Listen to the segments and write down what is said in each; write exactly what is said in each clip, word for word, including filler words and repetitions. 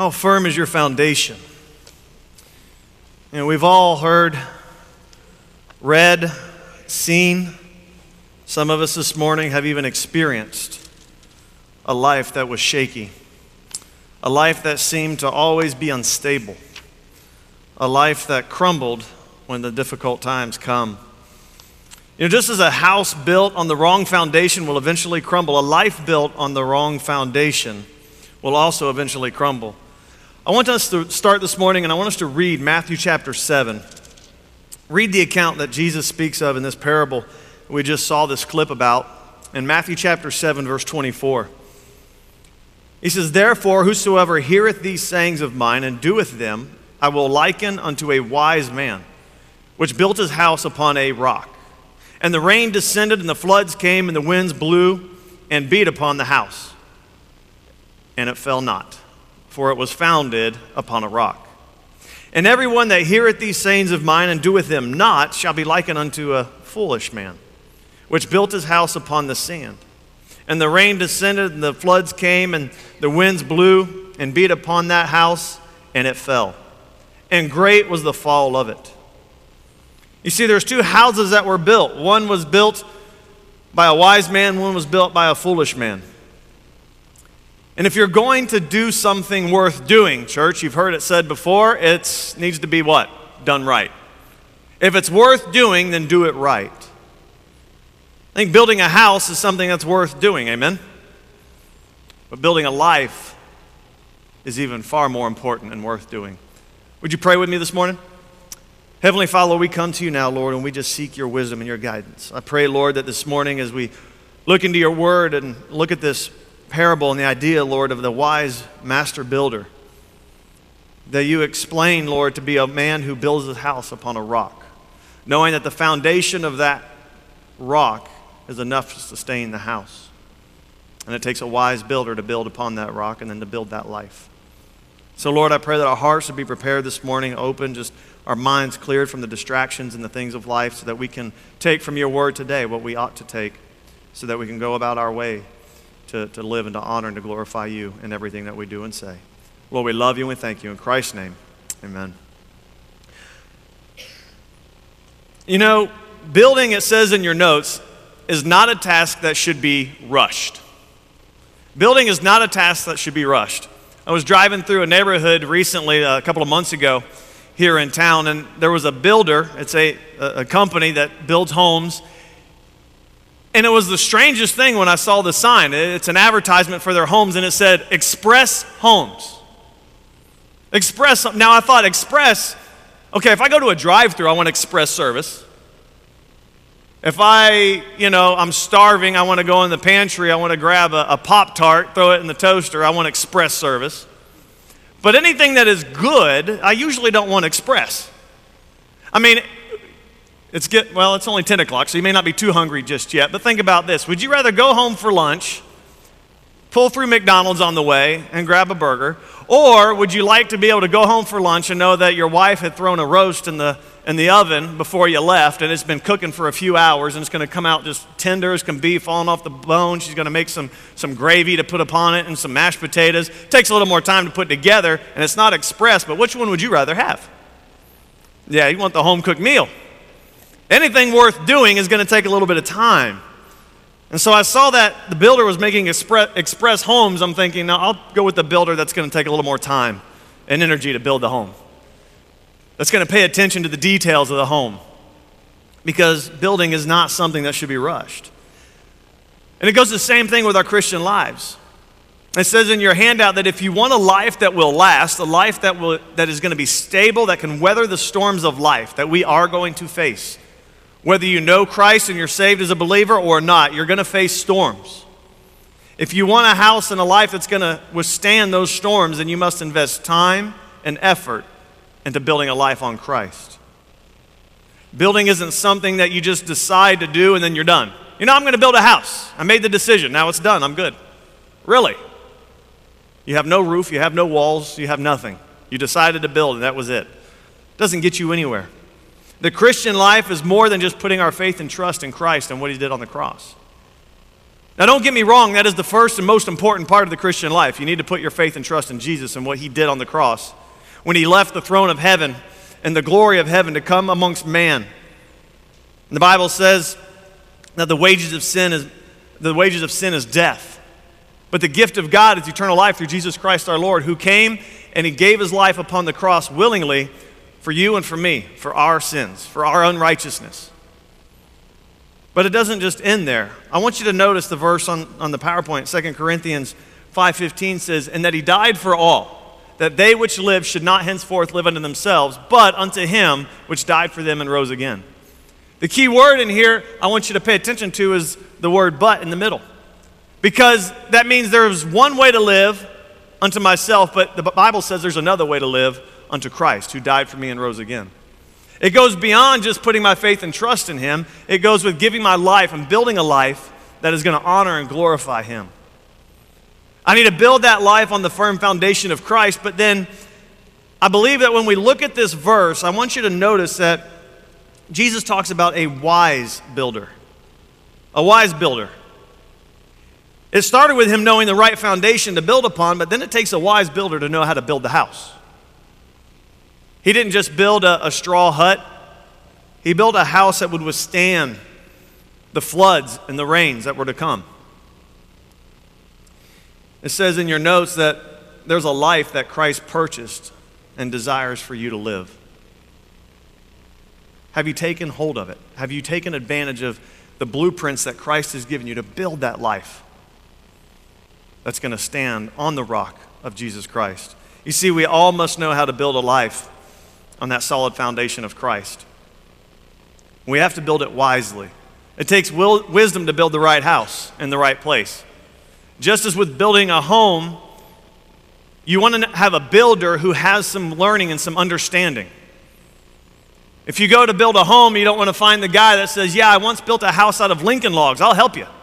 How firm is your foundation? You know, we've all heard, read, seen, some of us this morning have even experienced a life that was shaky, a life that seemed to always be unstable, a life that crumbled when the difficult times come. You know, just as a house built on the wrong foundation will eventually crumble, a life built on the wrong foundation will also eventually crumble. I want us to start this morning, and I want us to read Matthew chapter seven. Read the account that Jesus speaks of in this parable we just saw this clip about in Matthew chapter seven, verse twenty-four. He says, "Therefore, whosoever heareth these sayings of mine and doeth them, I will liken unto a wise man, which built his house upon a rock. And the rain descended, and the floods came, and the winds blew and beat upon the house. And it fell not, for it was founded upon a rock. And everyone that heareth these sayings of mine and doeth them not shall be likened unto a foolish man, which built his house upon the sand. And the rain descended, and the floods came, and the winds blew and beat upon that house, and it fell. And great was the fall of it." You see, there's two houses that were built. One was built by a wise man, one was built by a foolish man. And if you're going to do something worth doing, church, you've heard it said before, it needs to be what? Done right. If it's worth doing, then do it right. I think building a house is something that's worth doing, amen? But building a life is even far more important and worth doing. Would you pray with me this morning? Heavenly Father, we come to you now, Lord, and we just seek your wisdom and your guidance. I pray, Lord, that this morning as we look into your word and look at this parable and the idea, Lord, of the wise master builder, that you explain, Lord, to be a man who builds his house upon a rock, knowing that the foundation of that rock is enough to sustain the house. And it takes a wise builder to build upon that rock and then to build that life. So, Lord, I pray that our hearts would be prepared this morning, open, just our minds cleared from the distractions and the things of life so that we can take from your word today what we ought to take so that we can go about our way to, to live and to honor and to glorify you in everything that we do and say. Lord, we love you and we thank you. In Christ's name, amen. You know, building, it says in your notes, is not a task that should be rushed. Building is not a task that should be rushed. I was driving through a neighborhood recently, a couple of months ago, here in town, and there was a builder. It's a, a company that builds homes. And it was the strangest thing when I saw the sign. It's an advertisement for their homes, and it said, Express Homes. Express. Now I thought, Express, okay, if I go to a drive-thru, I want express service. If I, you know, I'm starving, I want to go in the pantry, I want to grab a, a Pop-Tart, throw it in the toaster, I want express service. But anything that is good, I usually don't want express. I mean, it's get well, it's only ten o'clock, so you may not be too hungry just yet, but think about this. Would you rather go home for lunch, pull through McDonald's on the way, and grab a burger, or would you like to be able to go home for lunch and know that your wife had thrown a roast in the in the oven before you left, and it's been cooking for a few hours, and it's going to come out just tender as can be, falling off the bone. She's going to make some, some gravy to put upon it and some mashed potatoes. It takes a little more time to put together, and it's not express, but which one would you rather have? Yeah, you want the home-cooked meal. Anything worth doing is going to take a little bit of time. And so I saw that the builder was making express, express homes. I'm thinking, no, I'll go with the builder that's going to take a little more time and energy to build the home. That's going to pay attention to the details of the home, because building is not something that should be rushed. And it goes the same thing with our Christian lives. It says in your handout that if you want a life that will last, a life that will that is going to be stable, that can weather the storms of life that we are going to face, whether you know Christ and you're saved as a believer or not, you're going to face storms. If you want a house and a life that's going to withstand those storms, then you must invest time and effort into building a life on Christ. Building isn't something that you just decide to do and then you're done. You know, I'm going to build a house. I made the decision. Now it's done. I'm good. Really? You have no roof. You have no walls. You have nothing. You decided to build and that was it. It doesn't get you anywhere. The Christian life is more than just putting our faith and trust in Christ and what he did on the cross. Now, don't get me wrong, that is the first and most important part of the Christian life. You need to put your faith and trust in Jesus and what he did on the cross when he left the throne of heaven and the glory of heaven to come amongst man. And the Bible says that the wages of sin is the wages of sin is death. But the gift of God is eternal life through Jesus Christ our Lord, who came and he gave his life upon the cross willingly for you and for me, for our sins, for our unrighteousness. But it doesn't just end there. I want you to notice the verse on, on the PowerPoint. Second Corinthians five fifteen says, "And that he died for all, that they which live should not henceforth live unto themselves, but unto him which died for them and rose again." The key word in here I want you to pay attention to is the word "but" in the middle. Because that means there's one way to live unto myself, but the Bible says there's another way to live unto Christ, who died for me and rose again. It goes beyond just putting my faith and trust in him. It goes with giving my life and building a life that is going to honor and glorify him. I need to build that life on the firm foundation of Christ, but then I believe that when we look at this verse, I want you to notice that Jesus talks about a wise builder. A wise builder. It started with him knowing the right foundation to build upon, but then it takes a wise builder to know how to build the house. He didn't just build a, a straw hut. He built a house that would withstand the floods and the rains that were to come. It says in your notes that there's a life that Christ purchased and desires for you to live. Have you taken hold of it? Have you taken advantage of the blueprints that Christ has given you to build that life that's going to stand on the rock of Jesus Christ? You see, we all must know how to build a life on that solid foundation of Christ. We have to build it wisely. It takes will, wisdom to build the right house in the right place. Just as with building a home, you want to have a builder who has some learning and some understanding. If you go to build a home, you don't want to find the guy that says, "Yeah, I once built a house out of Lincoln logs. I'll help you."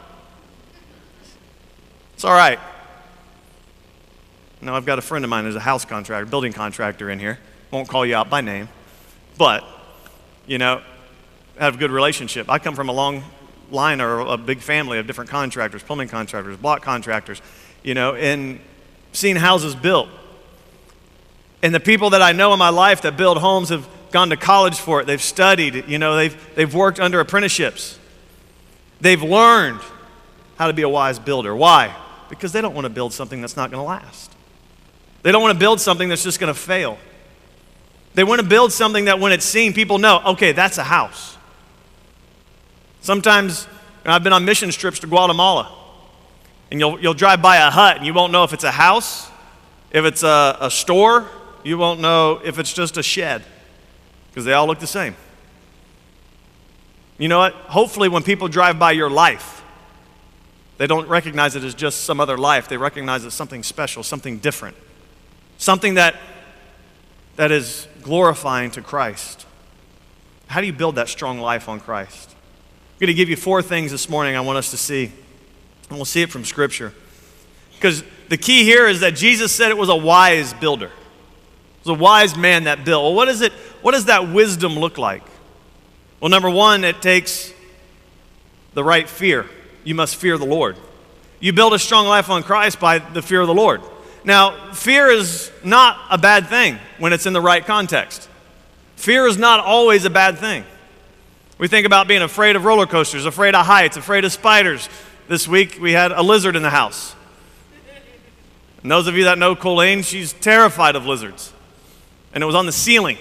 It's all right. No, I've got a friend of mine who's a house contractor, building contractor in here. Won't call you out by name. But, you know, have a good relationship. I come from a long line or a big family of different contractors, plumbing contractors, block contractors, you know, and seen houses built. And the people that I know in my life that build homes have gone to college for it. They've studied, you know, they've, they've worked under apprenticeships. They've learned how to be a wise builder. Why? Because they don't want to build something that's not going to last. They don't want to build something that's just going to fail. They want to build something that when it's seen, people know, okay, that's a house. Sometimes, I've been on mission trips to Guatemala, and you'll, you'll drive by a hut, and you won't know if it's a house, if it's a, a store, you won't know if it's just a shed, because they all look the same. You know what? Hopefully when people drive by your life, they don't recognize it as just some other life. They recognize it as something special, something different, something that that is glorifying to Christ. How do you build that strong life on Christ? I'm going to give you four things this morning I want us to see, and we'll see it from Scripture. Because the key here is that Jesus said it was a wise builder. It was a wise man that built. Well, what is it? What does that wisdom look like? Well, number one, it takes the right fear. You must fear the Lord. You build a strong life on Christ by the fear of the Lord. Now, fear is not a bad thing when it's in the right context. Fear is not always a bad thing. We think about being afraid of roller coasters, afraid of heights, afraid of spiders. This week, we had a lizard in the house. And those of you that know Colleen, she's terrified of lizards. And it was on the ceiling.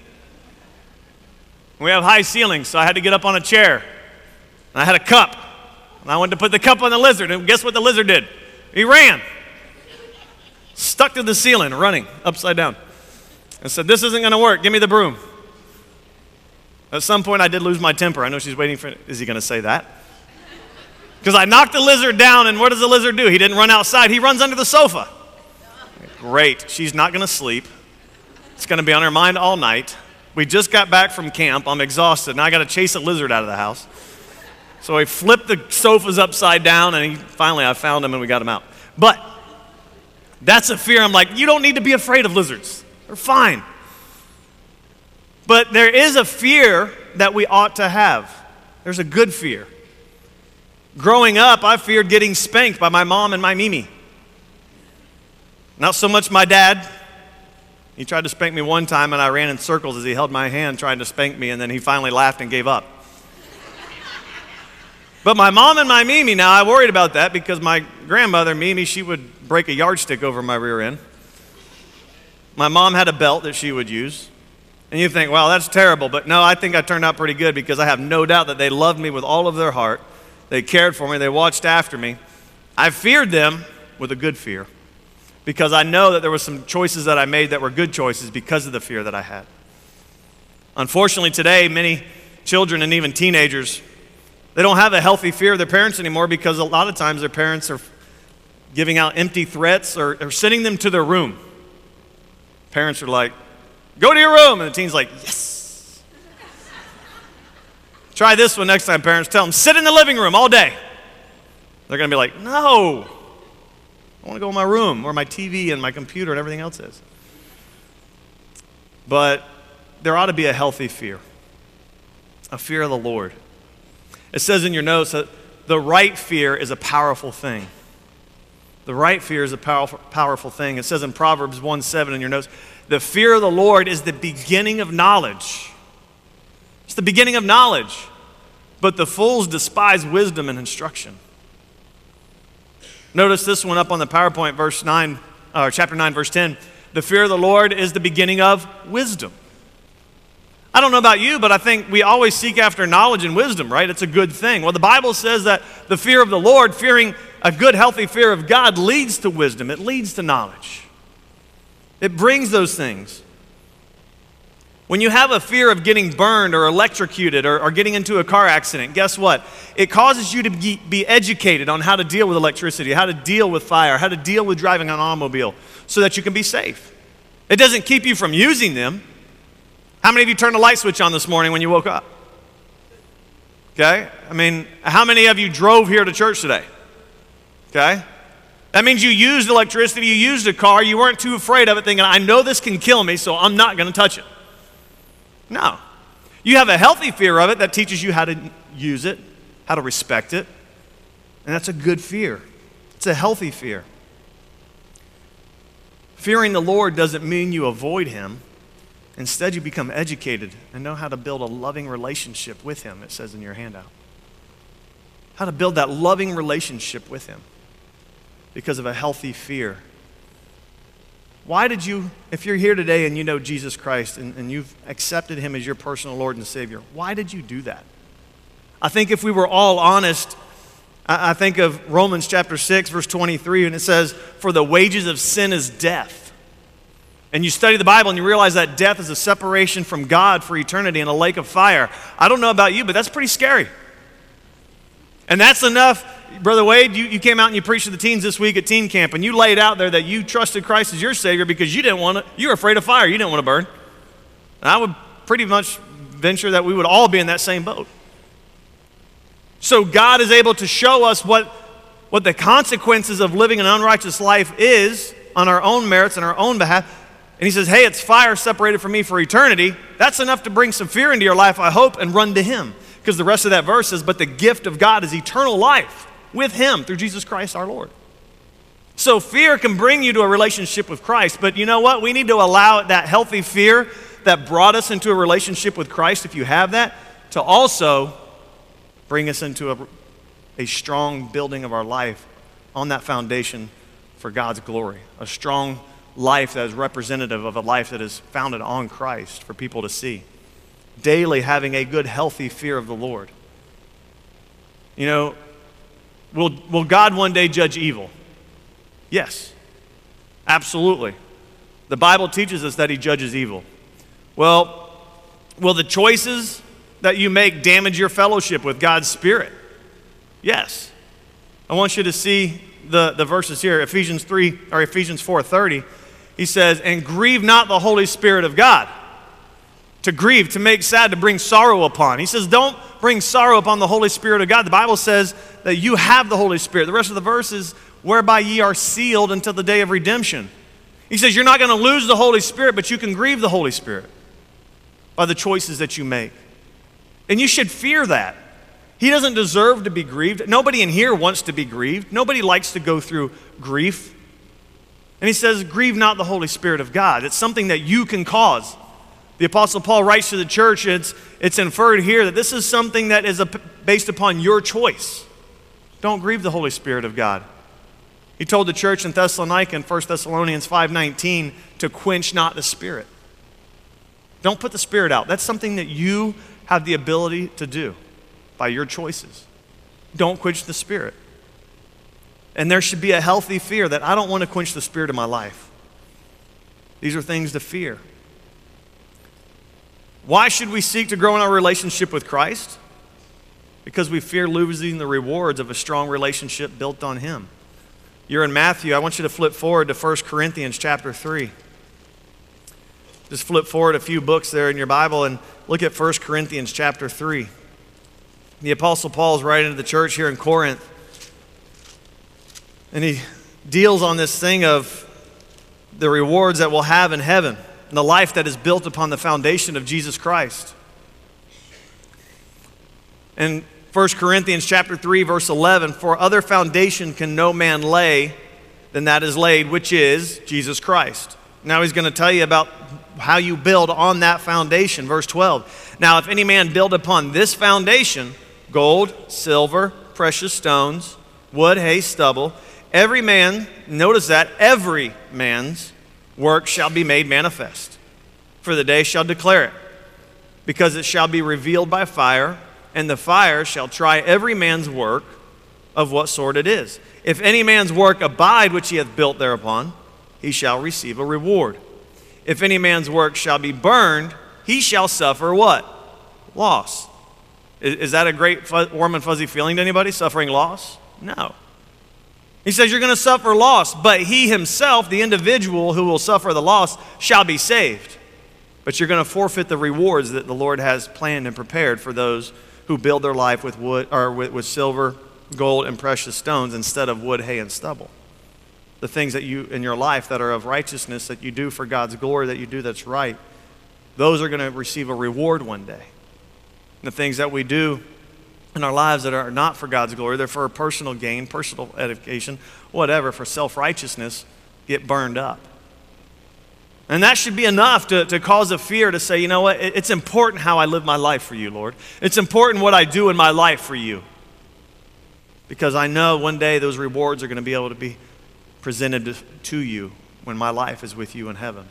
We have high ceilings, so I had to get up on a chair. And I had a cup. And I wanted to put the cup on the lizard, and guess what the lizard did? He ran. Stuck to the ceiling, running upside down. And said, "This isn't going to work. Give me the broom." At some point, I did lose my temper. I know she's waiting for, is he going to say that? Because I knocked the lizard down, and what does the lizard do? He didn't run outside. He runs under the sofa. Great. She's not going to sleep. It's going to be on her mind all night. We just got back from camp. I'm exhausted. Now I got to chase a lizard out of the house. So I flipped the sofas upside down, and he, finally I found him, and we got him out. But that's a fear. I'm like, you don't need to be afraid of lizards. They're fine. But there is a fear that we ought to have. There's a good fear. Growing up, I feared getting spanked by my mom and my Mimi. Not so much my dad. He tried to spank me one time, and I ran in circles as he held my hand trying to spank me, and then he finally laughed and gave up. But my mom and my Mimi, now I worried about that because my grandmother, Mimi, she would break a yardstick over my rear end. My mom had a belt that she would use. And you think, wow, that's terrible. But no, I think I turned out pretty good because I have no doubt that they loved me with all of their heart. They cared for me. They watched after me. I feared them with a good fear because I know that there were some choices that I made that were good choices because of the fear that I had. Unfortunately, today, many children and even teenagers, they don't have a healthy fear of their parents anymore because a lot of times their parents are giving out empty threats or, or sending them to their room. Parents are like, go to your room. And the teen's like, yes. Try this one next time, parents. Tell them, sit in the living room all day. They're going to be like, no. I want to go in my room where my T V and my computer and everything else is. But there ought to be a healthy fear, a fear of the Lord. It says in your notes that the right fear is a powerful thing. The right fear is a powerful, powerful thing. It says in Proverbs one seven in your notes, the fear of the Lord is the beginning of knowledge. It's the beginning of knowledge. But the fools despise wisdom and instruction. Notice this one up on the PowerPoint, verse nine, or chapter nine, verse ten. The fear of the Lord is the beginning of wisdom. I don't know about you, but I think we always seek after knowledge and wisdom, right? It's a good thing. Well, the Bible says that the fear of the Lord, fearing a good, healthy fear of God, leads to wisdom. It leads to knowledge. It brings those things. When you have a fear of getting burned or electrocuted or, or getting into a car accident, guess what? It causes you to be, be educated on how to deal with electricity, how to deal with fire, how to deal with driving an automobile so that you can be safe. It doesn't keep you from using them. How many of you turned the light switch on this morning when you woke up? Okay? I mean, how many of you drove here to church today? Okay? That means you used electricity, you used a car, you weren't too afraid of it thinking, I know this can kill me, so I'm not going to touch it. No. You have a healthy fear of it that teaches you how to use it, how to respect it, and that's a good fear. It's a healthy fear. Fearing the Lord doesn't mean you avoid Him. Instead, you become educated and know how to build a loving relationship with Him, it says in your handout. How to build that loving relationship with Him because of a healthy fear. Why did you, if you're here today and you know Jesus Christ and, and you've accepted Him as your personal Lord and Savior, why did you do that? I think if we were all honest, I, I think of Romans chapter six, verse twenty-three, and it says, for the wages of sin is death. And you study the Bible and you realize that death is a separation from God for eternity in a lake of fire. I don't know about you, but that's pretty scary. And that's enough. Brother Wade, you, you came out and you preached to the teens this week at teen camp, and you laid out there that you trusted Christ as your Savior because you didn't want to, you were afraid of fire. You didn't want to burn. And I would pretty much venture that we would all be in that same boat. So God is able to show us what, what the consequences of living an unrighteous life is on our own merits and our own behalf. And He says, hey, it's fire separated from me for eternity. That's enough to bring some fear into your life, I hope, and run to Him. Because the rest of that verse says, but the gift of God is eternal life with Him through Jesus Christ our Lord. So fear can bring you to a relationship with Christ. But you know what? We need to allow that healthy fear that brought us into a relationship with Christ, if you have that, to also bring us into a, a strong building of our life on that foundation for God's glory. A strong life that is representative of a life that is founded on Christ for people to see. Daily having a good, healthy fear of the Lord. You know, will, will God one day judge evil? Yes, absolutely. The Bible teaches us that He judges evil. Well, will the choices that you make damage your fellowship with God's Spirit? Yes. I want you to see the, the verses here, Ephesians three or Ephesians four thirty. He says, and grieve not the Holy Spirit of God. To grieve, to make sad, to bring sorrow upon. He says, don't bring sorrow upon the Holy Spirit of God. The Bible says that you have the Holy Spirit. The rest of the verse is, whereby ye are sealed until the day of redemption. He says, you're not going to lose the Holy Spirit, but you can grieve the Holy Spirit by the choices that you make. And you should fear that. He doesn't deserve to be grieved. Nobody in here wants to be grieved. Nobody likes to go through grief. And he says, grieve not the Holy Spirit of God. It's something that you can cause. The Apostle Paul writes to the church, it's, it's inferred here that this is something that is a, based upon your choice. Don't grieve the Holy Spirit of God. He told the church in Thessalonica in First Thessalonians five nineteen to quench not the Spirit. Don't put the Spirit out. That's something that you have the ability to do by your choices. Don't quench the Spirit. And there should be a healthy fear that I don't want to quench the Spirit in my life. These are things to fear. Why should we seek to grow in our relationship with Christ? Because we fear losing the rewards of a strong relationship built on Him. You're in Matthew. I want you to flip forward to First Corinthians chapter three. Just flip forward a few books there in your Bible and look at First Corinthians chapter three. The Apostle Paul is writing to the church here in Corinth. And he deals on this thing of the rewards that we'll have in heaven and the life that is built upon the foundation of Jesus Christ. In First Corinthians chapter three, verse eleven, for other foundation can no man lay than that is laid, which is Jesus Christ. Now he's going to tell you about how you build on that foundation. Verse twelve, now if any man build upon this foundation, gold, silver, precious stones, wood, hay, stubble, every man, notice that, every man's work shall be made manifest. For the day shall declare it, because it shall be revealed by fire, and the fire shall try every man's work of what sort it is. If any man's work abide which he hath built thereupon, he shall receive a reward. If any man's work shall be burned, he shall suffer what? Loss. Is, is that a great warm and fuzzy feeling to anybody, suffering loss? No. He says you're going to suffer loss, but he himself, the individual who will suffer the loss, shall be saved. But you're going to forfeit the rewards that the Lord has planned and prepared for those who build their life with wood or with, with silver, gold, and precious stones instead of wood, hay, and stubble. The things that you in your life that are of righteousness that you do for God's glory, that you do that's right, those are going to receive a reward one day. And the things that we do in our lives that are not for God's glory, they're for personal gain, personal edification, whatever, for self-righteousness, get burned up. And that should be enough to, to cause a fear to say, you know what, it's important how I live my life for you, Lord. It's important what I do in my life for you. Because I know one day those rewards are going to be able to be presented to, to you when my life is with you in heaven.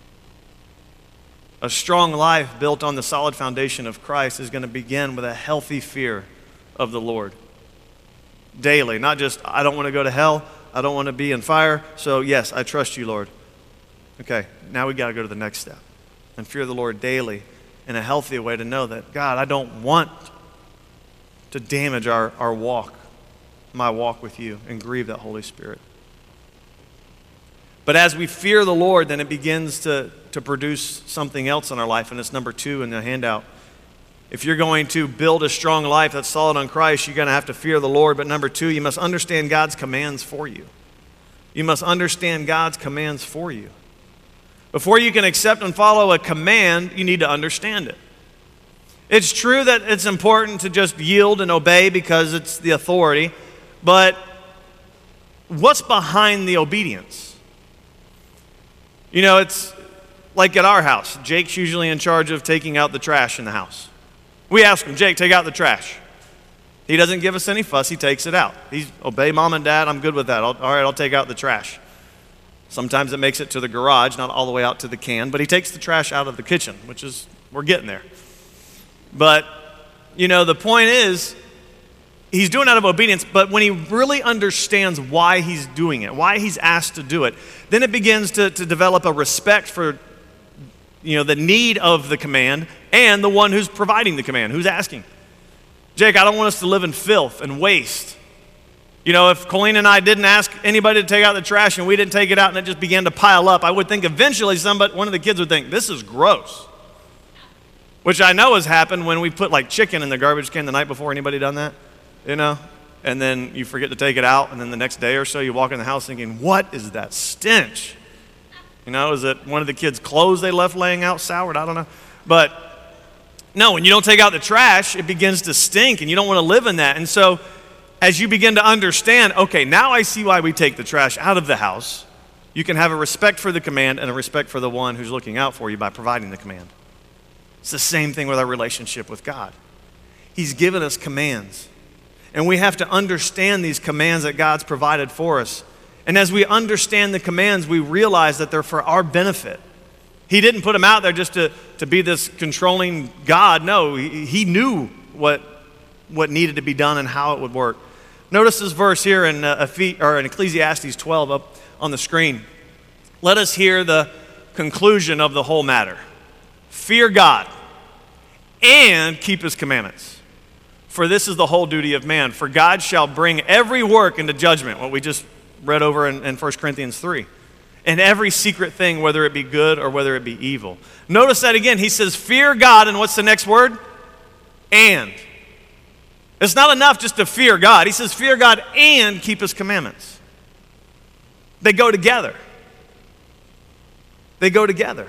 A strong life built on the solid foundation of Christ is going to begin with a healthy fear of the Lord. Daily, not just, I don't want to go to hell, I don't want to be in fire, so yes, I trust you, Lord. Okay, now we got to go to the next step and fear the Lord daily in a healthy way to know that, God, I don't want to damage our, our walk, my walk with you, and grieve that Holy Spirit. But as we fear the Lord, then it begins to, to produce something else in our life, and it's number two in the handout. If you're going to build a strong life that's solid on Christ, you're going to have to fear the Lord. But number two, you must understand God's commands for you. You must understand God's commands for you. Before you can accept and follow a command, you need to understand it. It's true that it's important to just yield and obey because it's the authority, but what's behind the obedience? You know, it's like at our house. Jake's usually in charge of taking out the trash in the house. We ask him, Jake, take out the trash. He doesn't give us any fuss. He takes it out. He's, obey mom and dad. I'm good with that. I'll, all right, I'll take out the trash. Sometimes it makes it to the garage, not all the way out to the can, but he takes the trash out of the kitchen, which is, we're getting there. But, you know, the point is, he's doing it out of obedience, but when he really understands why he's doing it, why he's asked to do it, then it begins to, to develop a respect for, you know, the need of the command and the one who's providing the command, who's asking. Jake, I don't want us to live in filth and waste. You know, if Colleen and I didn't ask anybody to take out the trash and we didn't take it out and it just began to pile up, I would think eventually somebody, one of the kids would think, this is gross. Which I know has happened when we put like chicken in the garbage can the night before. Anybody done that? You know? And then you forget to take it out, and then the next day or so you walk in the house thinking, what is that stench? You know, is it one of the kids' clothes they left laying out soured? I don't know. But No, when you don't take out the trash, it begins to stink, and you don't want to live in that. And so as you begin to understand, okay, now I see why we take the trash out of the house, you can have a respect for the command and a respect for the one who's looking out for you by providing the command. It's the same thing with our relationship with God. He's given us commands, and we have to understand these commands that God's provided for us. And as we understand the commands, we realize that they're for our benefit. He didn't put them out there just to, to be this controlling God. No, he, he knew what, what needed to be done and how it would work. Notice this verse here in, uh, or in Ecclesiastes twelve up on the screen. Let us hear the conclusion of the whole matter. Fear God and keep his commandments. For this is the whole duty of man. For God shall bring every work into judgment, what we just read over in, in First Corinthians three. And every secret thing, whether it be good or whether it be evil. Notice that again. He says, fear God, and what's the next word? And. It's not enough just to fear God. He says, fear God and keep his commandments. They go together. They go together.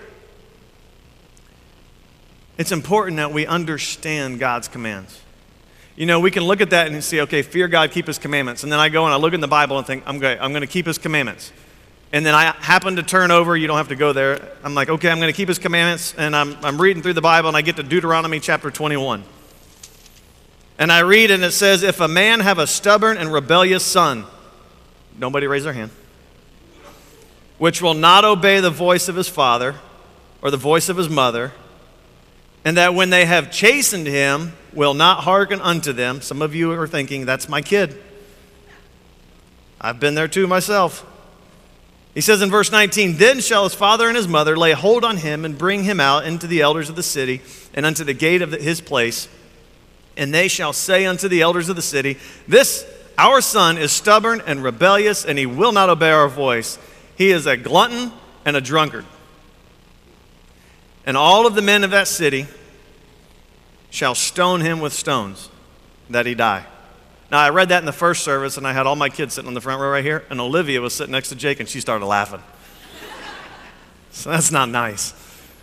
It's important that we understand God's commands. You know, we can look at that and see, okay, fear God, keep his commandments. And then I go and I look in the Bible and think, I'm going I'm going to keep his commandments. And then I happen to turn over, you don't have to go there. I'm like, okay, I'm going to keep his commandments. And I'm, I'm reading through the Bible and I get to Deuteronomy chapter twenty-one. And I read and it says, if a man have a stubborn and rebellious son, nobody raise their hand, which will not obey the voice of his father or the voice of his mother, and that when they have chastened him, will not hearken unto them. Some of you are thinking, that's my kid. I've been there too myself. He says in verse nineteen, then shall his father and his mother lay hold on him and bring him out into the elders of the city and unto the gate of the, his place. And they shall say unto the elders of the city, this our son is stubborn and rebellious, and he will not obey our voice. He is a glutton and a drunkard. And all of the men of that city shall stone him with stones, that he die. Now, I read that in the first service, and I had all my kids sitting on the front row right here, and Olivia was sitting next to Jake, and she started laughing. So that's not nice.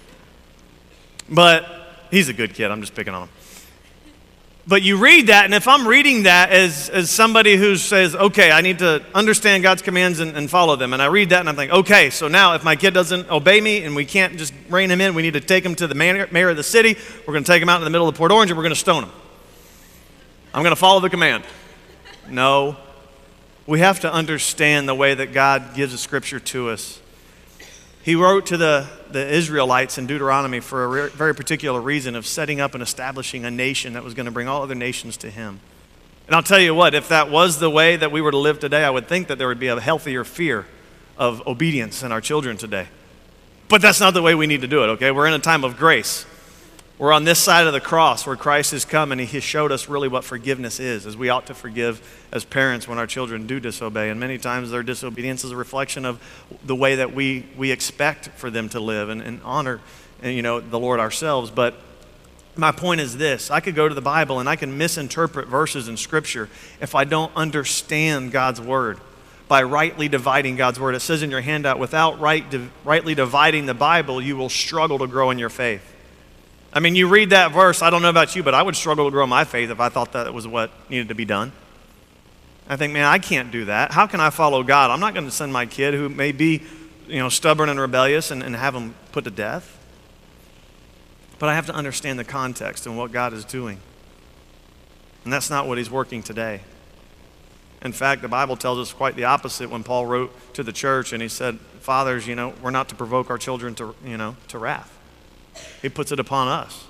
But he's a good kid. I'm just picking on him. But you read that, and if I'm reading that as, as somebody who says, okay, I need to understand God's commands and, and follow them, and I read that and I'm thinking, okay, so now if my kid doesn't obey me and we can't just rein him in, we need to take him to the mayor, mayor of the city, we're going to take him out in the middle of Port Orange and we're going to stone him. I'm going to follow the command. No. We have to understand the way that God gives the scripture to us. He wrote to the, the Israelites in Deuteronomy for a re- very particular reason of setting up and establishing a nation that was going to bring all other nations to him. And I'll tell you what, if that was the way that we were to live today, I would think that there would be a healthier fear of obedience in our children today. But that's not the way we need to do it, okay? We're in a time of grace. We're on this side of the cross where Christ has come and he has showed us really what forgiveness is, as we ought to forgive as parents when our children do disobey. And many times their disobedience is a reflection of the way that we, we expect for them to live and, and honor and, you know, the Lord ourselves. But my point is this: I could go to the Bible and I can misinterpret verses in Scripture if I don't understand God's Word. By rightly dividing God's Word. It says in your handout, without right, rightly dividing the Bible, you will struggle to grow in your faith. I mean, you read that verse, I don't know about you, but I would struggle to grow my faith if I thought that was what needed to be done. I think, man, I can't do that. How can I follow God? I'm not going to send my kid who may be, you know, stubborn and rebellious and, and have him put to death. But I have to understand the context and what God is doing. And that's not what he's working today. In fact, the Bible tells us quite the opposite when Paul wrote to the church and he said, fathers, you know, we're not to provoke our children to, you know, to wrath. He puts it upon us.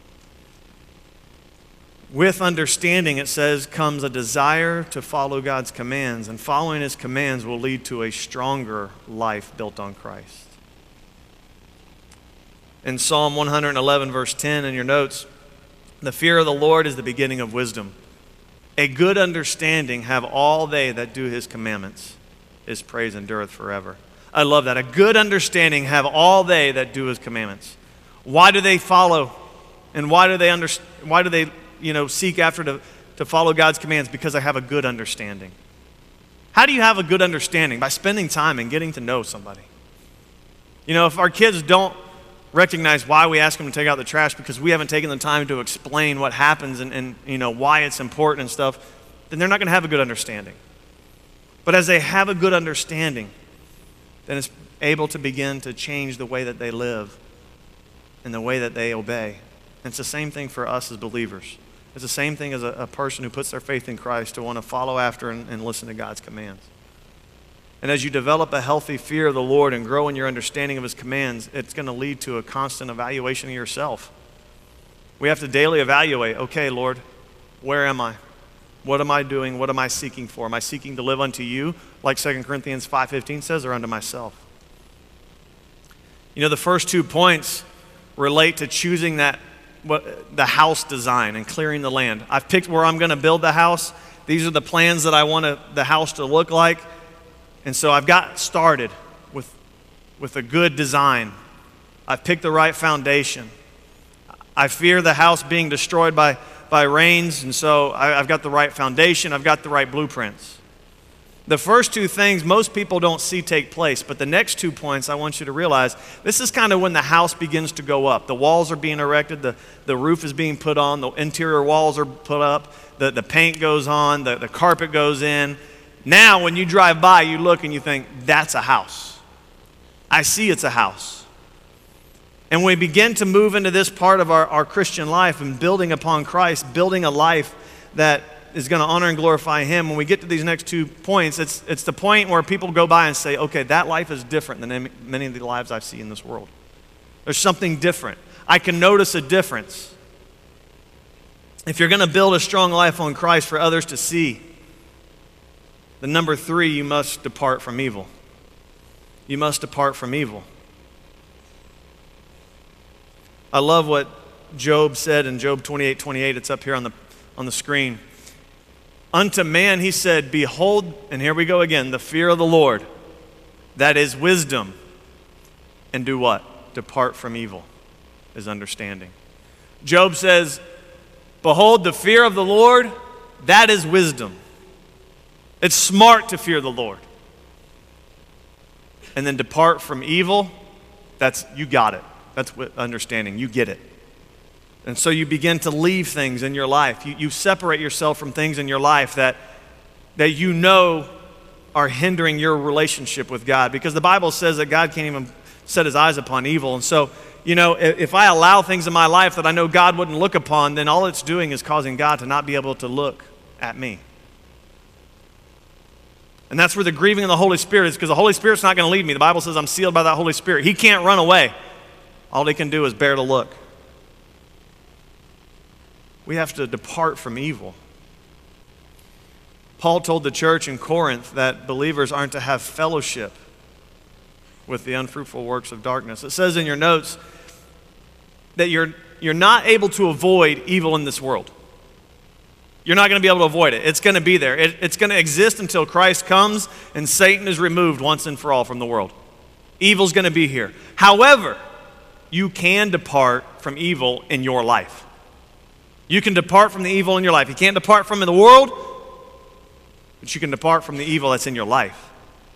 With understanding, it says, comes a desire to follow God's commands, and following his commands will lead to a stronger life built on Christ. In Psalm one eleven, verse ten in your notes, the fear of the Lord is the beginning of wisdom. A good understanding have all they that do his commandments. His praise endureth forever. I love that. A good understanding have all they that do his commandments. Why do they follow? And why do they under, why do they, you know, seek after to, to follow God's commands? Because I have a good understanding. How do you have a good understanding? By spending time and getting to know somebody. You know, if our kids don't recognize why we ask them to take out the trash because we haven't taken the time to explain what happens and, and you know, why it's important and stuff, then they're not going to have a good understanding. But as they have a good understanding, then it's able to begin to change the way that they live and the way that they obey. And it's the same thing for us as believers. It's the same thing as a, a person who puts their faith in Christ to want to follow after and, and listen to God's commands. And as you develop a healthy fear of the Lord and grow in your understanding of His commands, it's going to lead to a constant evaluation of yourself. We have to daily evaluate, okay, Lord, where am I? What am I doing? What am I seeking for? Am I seeking to live unto you, like Second Corinthians five fifteen says, or unto myself? You know, the first two points relate to choosing that what, the house design and clearing the land. I've picked where I'm going to build the house. These are the plans that I want to, the house to look like. And so I've got started with, with a good design. I've picked the right foundation. I fear the house being destroyed by, by rains, and so I, I've got the right foundation. I've got the right blueprints. The first two things most people don't see take place, but the next two points I want you to realize, this is kind of when the house begins to go up. The walls are being erected, the, the roof is being put on, the interior walls are put up, the, the paint goes on, the, the carpet goes in. Now, when you drive by, you look and you think, that's a house. I see it's a house. And when we begin to move into this part of our, our Christian life and building upon Christ, building a life that is going to honor and glorify Him, when we get to these next two points, it's, it's the point where people go by and say, okay, that life is different than many of the lives I see in this world. There's something different. I can notice a difference. If you're going to build a strong life on Christ for others to see, the number three, you must depart from evil. You must depart from evil. I love what Job said in Job twenty-eight twenty-eight. It's up here on the, on the screen. Unto man he said, behold, and here we go again, the fear of the Lord, that is wisdom. And do what? Depart from evil is understanding. Job says, behold, the fear of the Lord, that is wisdom. It's smart to fear the Lord. And then depart from evil, that's, you got it. That's what understanding, you get it. And so you begin to leave things in your life. You, you separate yourself from things in your life that, that you know are hindering your relationship with God. Because the Bible says that God can't even set His eyes upon evil. And so, you know, if, if I allow things in my life that I know God wouldn't look upon, then all it's doing is causing God to not be able to look at me. And that's where the grieving of the Holy Spirit is, because the Holy Spirit's not going to leave me. The Bible says I'm sealed by that Holy Spirit. He can't run away. All He can do is bear to look. We have to depart from evil. Paul told the church in Corinth that believers aren't to have fellowship with the unfruitful works of darkness. It says in your notes that you're, you're not able to avoid evil in this world. You're not going to be able to avoid it. It's going to be there. It, it's going to exist until Christ comes and Satan is removed once and for all from the world. Evil's going to be here. However, you can depart from evil in your life. You can depart from the evil in your life. You can't depart from it in the world, but you can depart from the evil that's in your life.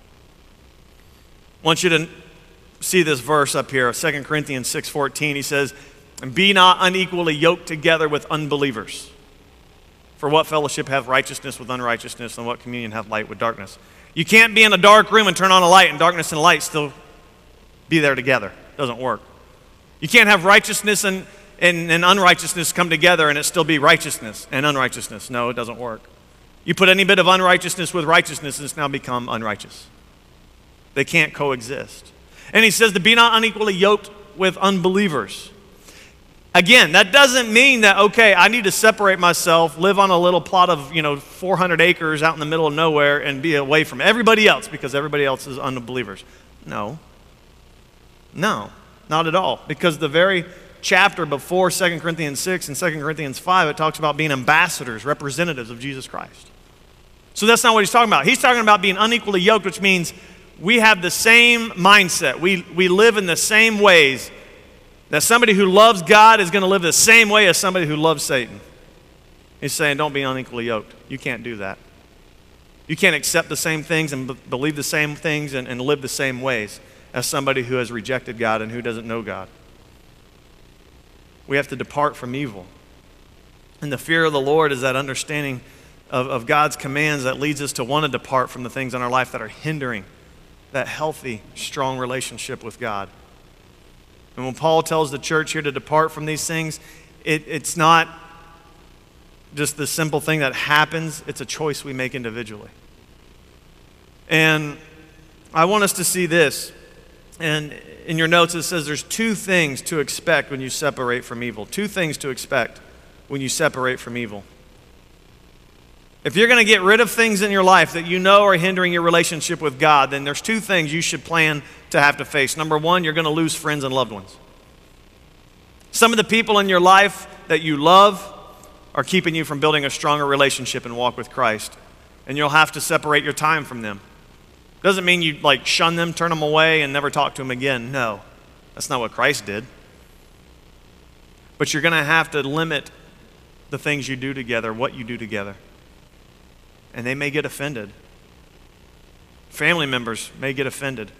I want you to see this verse up here, Second Corinthians six fourteen. He says, and be not unequally yoked together with unbelievers. For what fellowship hath righteousness with unrighteousness, and what communion hath light with darkness? You can't be in a dark room and turn on a light, and darkness and light still be there together. It doesn't work. You can't have righteousness and, and, and unrighteousness come together and it still be righteousness and unrighteousness. No, it doesn't work. You put any bit of unrighteousness with righteousness, and it's now become unrighteous. They can't coexist. And he says to be not unequally yoked with unbelievers. Again, that doesn't mean that, okay, I need to separate myself, live on a little plot of, you know, four hundred acres out in the middle of nowhere and be away from everybody else because everybody else is unbelievers. No. No, not at all. Because the very chapter before Second Corinthians six and Second Corinthians five, it talks about being ambassadors, representatives of Jesus Christ. So that's not what he's talking about. He's talking about being unequally yoked, which means we have the same mindset. We, we live in the same ways. That somebody who loves God is going to live the same way as somebody who loves Satan. He's saying, don't be unequally yoked. You can't do that. You can't accept the same things and b- believe the same things and, and live the same ways as somebody who has rejected God and who doesn't know God. we have to depart from evil. And the fear of the Lord is that understanding of, of God's commands that leads us to want to depart from the things in our life that are hindering that healthy, strong relationship with God. And when Paul tells the church here to depart from these things, it, it's not just the simple thing that happens, it's a choice we make individually. And I want us to see this. And in your notes it says there's two things to expect when you separate from evil. Two things to expect when you separate from evil. If you're going to get rid of things in your life that you know are hindering your relationship with God, then there's two things you should plan to have to face. Number one, you're going to lose friends and loved ones. Some of the people in your life that you love are keeping you from building a stronger relationship and walk with Christ. And you'll have to separate your time from them. Doesn't mean you like shun them, turn them away, and never talk to them again. No, that's not what Christ did. But you're going to have to limit the things you do together, what you do together. And they may get offended. Family members may get offended.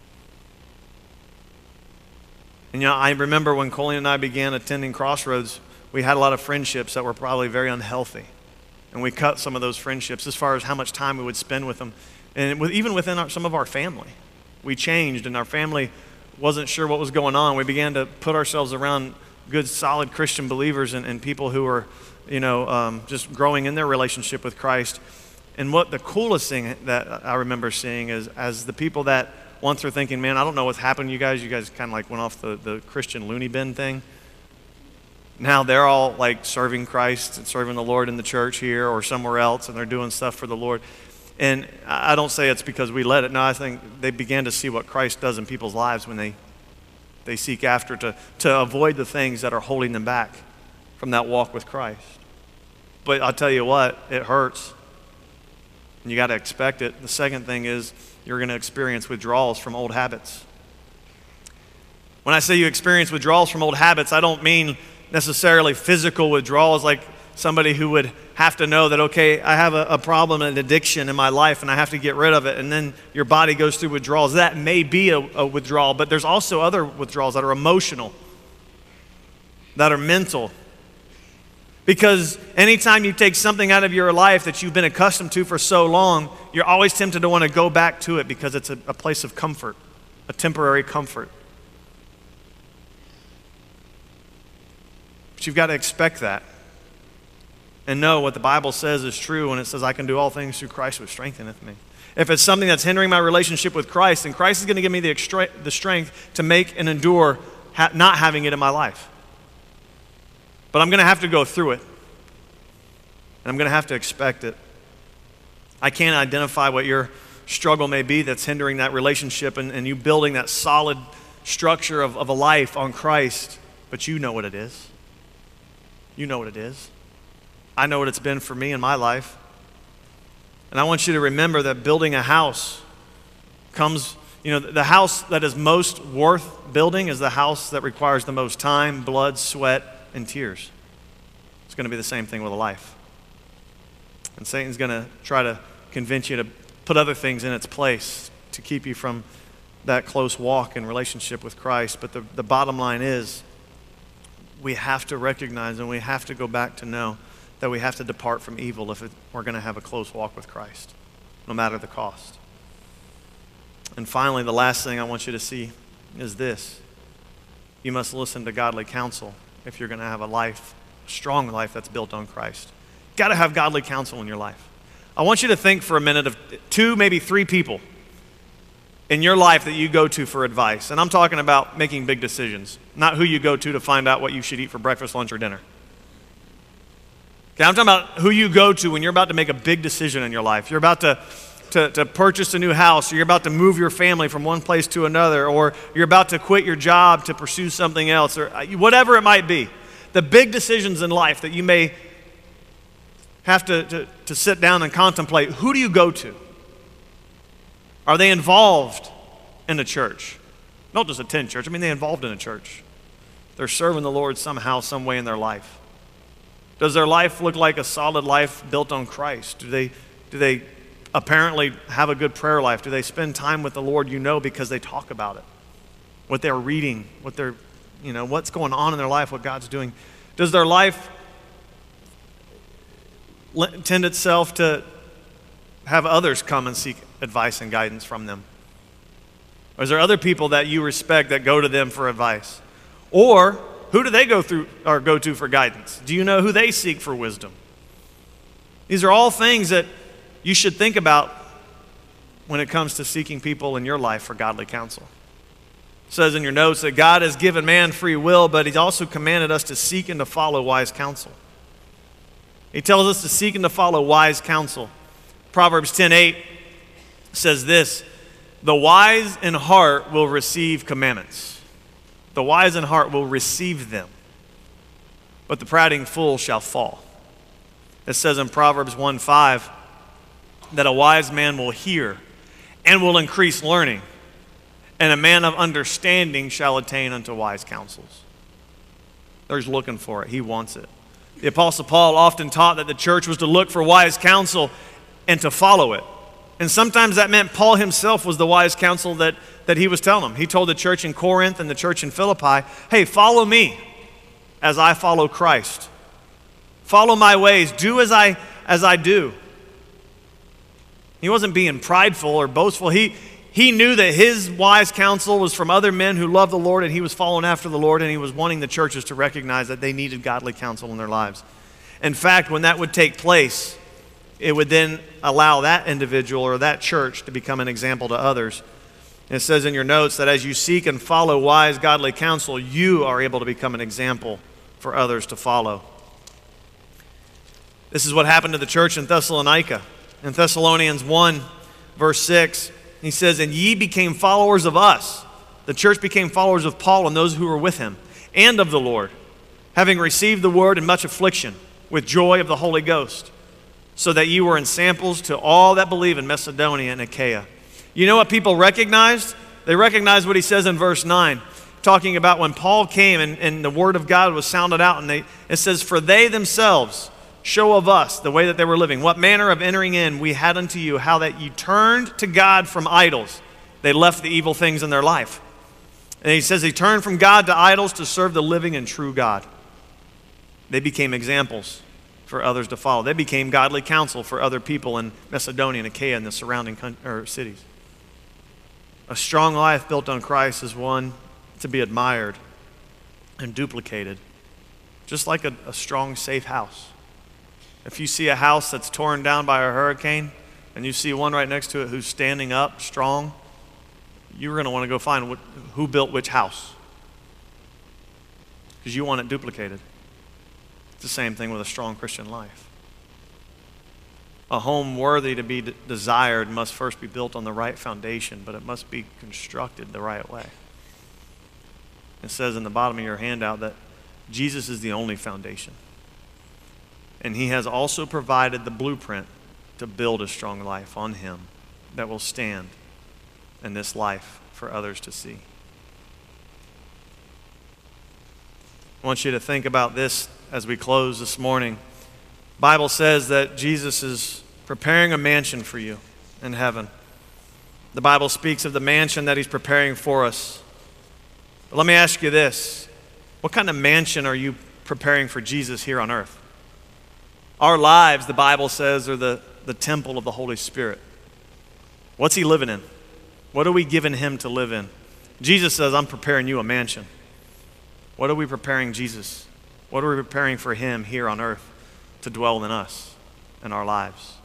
And you know, I remember when Colleen and I began attending Crossroads, we had a lot of friendships that were probably very unhealthy. And we cut some of those friendships as far as how much time we would spend with them. And with, even within our, some of our family, we changed, and our family wasn't sure what was going on. We began to put ourselves around good, solid Christian believers and, and people who were, you know, um, just growing in their relationship with Christ. And what the coolest thing that I remember seeing is as the people that once were thinking, man, I don't know what's happened to you guys. You guys kind of like went off the, the Christian loony bin thing. Now they're all like serving Christ and serving the Lord in the church here or somewhere else, and they're doing stuff for the Lord. And I don't say it's because we let it. No, I think they began to see what Christ does in people's lives when they they seek after to, to avoid the things that are holding them back from that walk with Christ. But I'll tell you what, it hurts. And you got to expect it. The second thing is you're going to experience withdrawals from old habits. When I say you experience withdrawals from old habits, I don't mean necessarily physical withdrawals like somebody who would have to know that, okay, I have a, a problem, an addiction in my life, and I have to get rid of it, and then your body goes through withdrawals. That may be a, a withdrawal, but there's also other withdrawals that are emotional, that are mental. Because anytime you take something out of your life that you've been accustomed to for so long, you're always tempted to want to go back to it because it's a, a place of comfort, a temporary comfort. But you've got to expect that and know what the Bible says is true when it says, I can do all things through Christ who strengtheneth me. If it's something that's hindering my relationship with Christ, then Christ is going to give me the, extra- the strength to make and endure ha- not having it in my life. But I'm going to have to go through it. And I'm going to have to expect it. I can't identify what your struggle may be that's hindering that relationship and, and you building that solid structure of, of a life on Christ, but you know what it is. You know what it is. I know what it's been for me in my life. And I want you to remember that building a house comes, you know, the house that is most worth building is the house that requires the most time, blood, sweat, and tears. It's going to be the same thing with a life. And Satan's going to try to convince you to put other things in its place to keep you from that close walk and relationship with Christ. But the, the bottom line is we have to recognize and we have to go back to know that we have to depart from evil if it, we're going to have a close walk with Christ, no matter the cost. And finally, the last thing I want you to see is this. You must listen to godly counsel if you're going to have a life, a strong life that's built on Christ. You've got to have godly counsel in your life. I want you to think for a minute of two, maybe three people in your life that you go to for advice. And I'm talking about making big decisions, not who you go to to find out what you should eat for breakfast, lunch, or dinner. Okay, I'm talking about who you go to when you're about to make a big decision in your life. You're about to, to, to purchase a new house, or you're about to move your family from one place to another, or you're about to quit your job to pursue something else, or whatever it might be. The big decisions in life that you may have to, to, to sit down and contemplate, who do you go to? Are they involved in a church? Not just attend church, I mean they're involved in a church. They're serving the Lord somehow, some way in their life. Does their life look like a solid life built on Christ? Do they, do they apparently have a good prayer life? Do they spend time with the Lord you know because they talk about it? What they're reading, what they're You know, what's going on in their life, what God's doing. Does their life tend itself to have others come and seek advice and guidance from them? Or is there other people that you respect that go to them for advice? Or who do they go through or go to for guidance? Do you know who they seek for wisdom? These are all things that you should think about when it comes to seeking people in your life for godly counsel. It says in your notes that God has given man free will, but he's also commanded us to seek and to follow wise counsel. He tells us to seek and to follow wise counsel. Proverbs ten eight says this, "The wise in heart will receive commandments. The wise in heart will receive them, but the prating fool shall fall." It says in Proverbs one five that a wise man will hear and will increase learning, and a man of understanding shall attain unto wise counsels. There's looking for it. He wants it. The Apostle Paul often taught that the church was to look for wise counsel and to follow it. And sometimes that meant Paul himself was the wise counsel that, that he was telling them. He told the church in Corinth and the church in Philippi, hey, follow me as I follow Christ. Follow my ways. Do as I, as I do. He wasn't being prideful or boastful. He, he knew that his wise counsel was from other men who loved the Lord, and he was following after the Lord, and he was wanting the churches to recognize that they needed godly counsel in their lives. In fact, when that would take place, it would then allow that individual or that church to become an example to others. And it says in your notes that as you seek and follow wise, godly counsel, you are able to become an example for others to follow. This is what happened to the church in Thessalonica. In Thessalonians one, verse six, he says, "And ye became followers of us." The church became followers of Paul and those who were with him, and of the Lord, having received the word in much affliction, with joy of the Holy Ghost, so that you were ensamples to all that believe in Macedonia and Achaia. You know what people recognized? They recognized what he says in verse nine, talking about when Paul came and, and the word of God was sounded out, and they, it says, "For they themselves show of us the way that they were living, what manner of entering in we had unto you, how that you turned to God from idols." They left the evil things in their life. And he says they turned from God to idols to serve the living and true God. They became examples for others to follow. They became godly counsel for other people in Macedonia and Achaia and the surrounding or cities. A strong life built on Christ is one to be admired and duplicated, just like a, a strong, safe house. If you see a house that's torn down by a hurricane and you see one right next to it who's standing up strong, you're going to want to go find what, who built which house, because you want it duplicated. It's the same thing with a strong Christian life. A home worthy to be d- desired must first be built on the right foundation, but it must be constructed the right way. It says in the bottom of your handout that Jesus is the only foundation. And he has also provided the blueprint to build a strong life on him that will stand in this life for others to see. I want you to think about this as we close this morning. The Bible says that Jesus is preparing a mansion for you in heaven. The Bible speaks of the mansion that he's preparing for us. But let me ask you this. What kind of mansion are you preparing for Jesus here on earth? Our lives, the Bible says, are the, the temple of the Holy Spirit. What's he living in? What are we giving him to live in? Jesus says, I'm preparing you a mansion. What are we preparing Jesus? What are we preparing for him here on earth to dwell in us and our lives?